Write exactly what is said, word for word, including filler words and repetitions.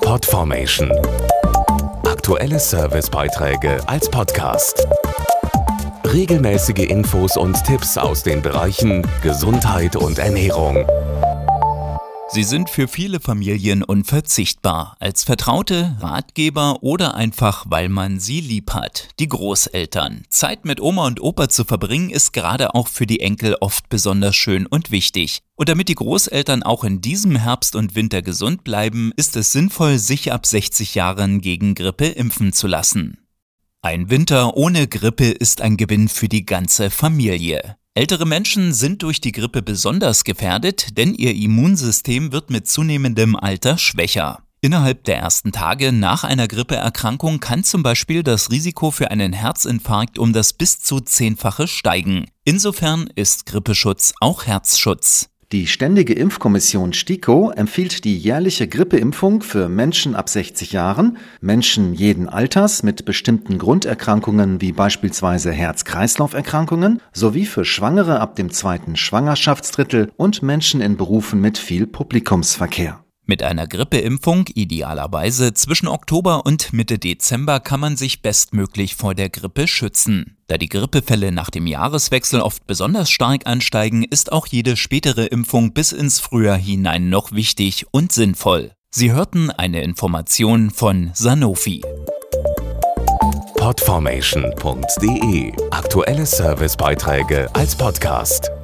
Podformation. Aktuelle Servicebeiträge als Podcast. Regelmäßige Infos und Tipps aus den Bereichen Gesundheit und Ernährung. Sie sind für viele Familien unverzichtbar, als Vertraute, Ratgeber oder einfach, weil man sie lieb hat. Die Großeltern. Zeit mit Oma und Opa zu verbringen, ist gerade auch für die Enkel oft besonders schön und wichtig. Und damit die Großeltern auch in diesem Herbst und Winter gesund bleiben, ist es sinnvoll, sich ab sechzig Jahren gegen Grippe impfen zu lassen. Ein Winter ohne Grippe ist ein Gewinn für die ganze Familie. Ältere Menschen sind durch die Grippe besonders gefährdet, denn ihr Immunsystem wird mit zunehmendem Alter schwächer. Innerhalb der ersten Tage nach einer Grippeerkrankung kann zum Beispiel das Risiko für einen Herzinfarkt um das bis zu zehnfache steigen. Insofern ist Grippeschutz auch Herzschutz. Die Ständige Impfkommission STIKO empfiehlt die jährliche Grippeimpfung für Menschen ab sechzig Jahren, Menschen jeden Alters mit bestimmten Grunderkrankungen wie beispielsweise Herz-Kreislauf-Erkrankungen sowie für Schwangere ab dem zweiten Schwangerschaftsdrittel und Menschen in Berufen mit viel Publikumsverkehr. Mit einer Grippeimpfung, idealerweise zwischen Oktober und Mitte Dezember, kann man sich bestmöglich vor der Grippe schützen. Da die Grippefälle nach dem Jahreswechsel oft besonders stark ansteigen, ist auch jede spätere Impfung bis ins Frühjahr hinein noch wichtig und sinnvoll. Sie hörten eine Information von Sanofi. Podformation punkt de. Aktuelle Servicebeiträge als Podcast.